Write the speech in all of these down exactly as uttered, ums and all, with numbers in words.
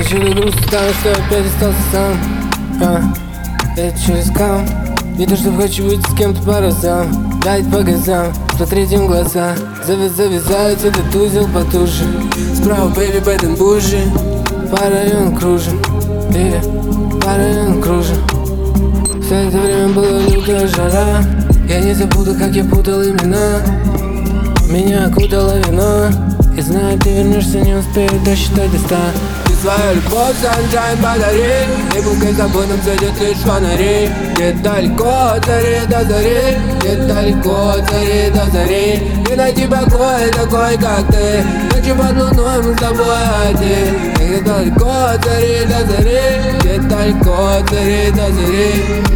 Еще до грустно стало, что опять остался сам. а, Это через кам. Не то, что хочу выйти с кем-то по разам, дать по газам, смотреть им в глаза. Завяз, завязать этот узел потуже. Справа, бэйби, бэтэн бужи. По району кружим, или по району кружим. Все это время была лютая жара. Я не забуду, как я путал имена. Меня окутала вина. И знаю, ты вернешься, не успею досчитать до ста. Ты свою любовь, sunshine подари. И пускай за забытым зайдет лишь фонари. Где-то далеко от зари до зари. Где-то далеко от зари до зари. И найти покой такой, как ты. Ночью под луной мы с тобой один. Где-то далеко от зари до зари. Где-то далеко от зари до зари.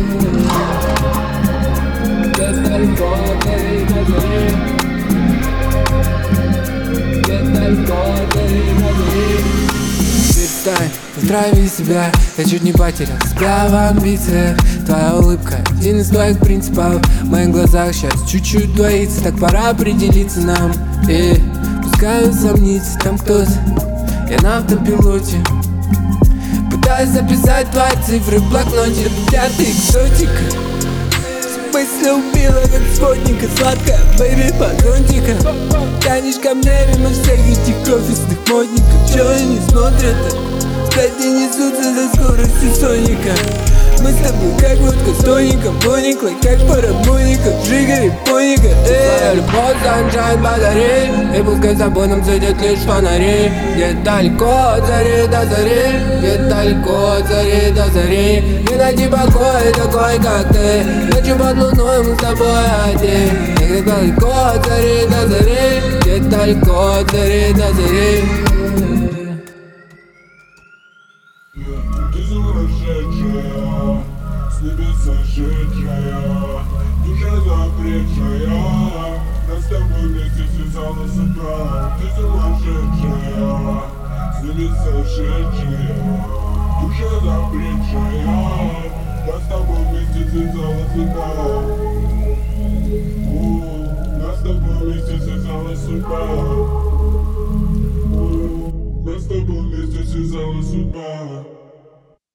Где-то далеко от зари до зари. Перестань, здравей себя. Я чуть не потерял себя в амбициях. Твоя улыбка — один из твоих принципов. В моих глазах сейчас чуть-чуть двоится. Так пора определиться нам. И пускай усомнится там кто-то. Я на автопилоте. Пытаюсь записать твои цифры в блокноте. Для ты экзотика. Мысли убила, как сводника. Сладкая, бэйби, патронтика. Тянешь ко мне мимо всех этих офисных модников. Чего они смотрят? Сзади несутся за скоростью соника. Мы с тобой как водка с тоником. Поникла, как парабоников. Жигари, поника. Твоя любовь, sunshine подари. И пускай за забытым зайдет лишь фонари. Где-то далеко от зари до зари. Где-то далеко от зари до зари. И найти покой такой, как ты. Ночью под луной мы с тобой один. Где-то далеко от зари до зари. Где-то далеко от зари до зари. Ты сумасшедшая, с небес сошедшая, душа запретшая, нас с тобой вместе связала судьба. Ты сумасшедшая, с небес сошедшая, душа запретшая, нас с тобой вместе связала судьба.